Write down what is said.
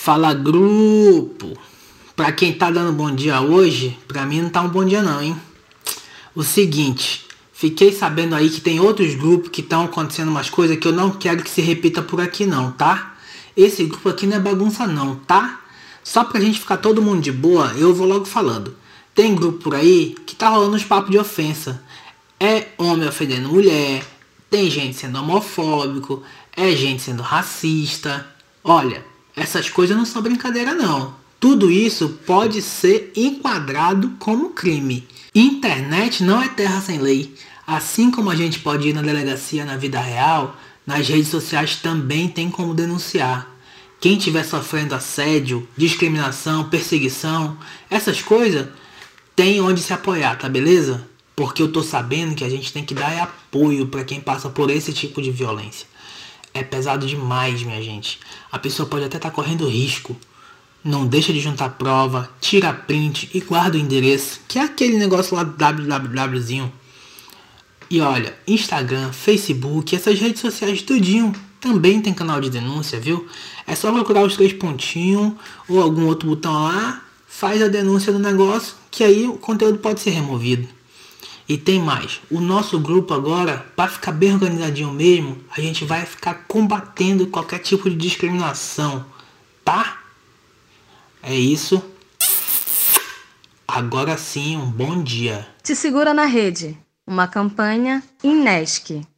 Fala, grupo! Pra quem tá dando bom dia hoje, pra mim não tá um bom dia não, hein? O seguinte, fiquei sabendo aí que tem outros grupos que estão acontecendo umas coisas que eu não quero que se repita por aqui não, tá? Esse grupo aqui não é bagunça não, tá? Só pra gente ficar todo mundo de boa, eu vou logo falando. Tem grupo por aí que tá rolando uns papos de ofensa. É homem ofendendo mulher, tem gente sendo homofóbico, é gente sendo racista. Olha, essas coisas não são brincadeira não. Tudo isso pode ser enquadrado como crime. Internet não é terra sem lei. Assim como a gente pode ir na delegacia na vida real, nas redes sociais também tem como denunciar. Quem estiver sofrendo assédio, discriminação, perseguição, essas coisas, tem onde se apoiar, tá beleza? Porque eu tô sabendo que a gente tem que dar apoio para quem passa por esse tipo de violência. É pesado demais, minha gente. A pessoa pode até estar correndo risco. Não deixa de juntar prova, tira print e guarda o endereço, que é aquele negócio lá do wwwzinho. E olha, Instagram, Facebook, essas redes sociais tudinho também tem canal de denúncia, viu? É só procurar os 3 pontinhos ou algum outro botão lá, faz a denúncia do negócio, que aí o conteúdo pode ser removido. E tem mais, o nosso grupo agora, para ficar bem organizadinho mesmo, a gente vai ficar combatendo qualquer tipo de discriminação, tá? É isso. Agora sim, um bom dia. Te segura na rede. Uma campanha Inesc.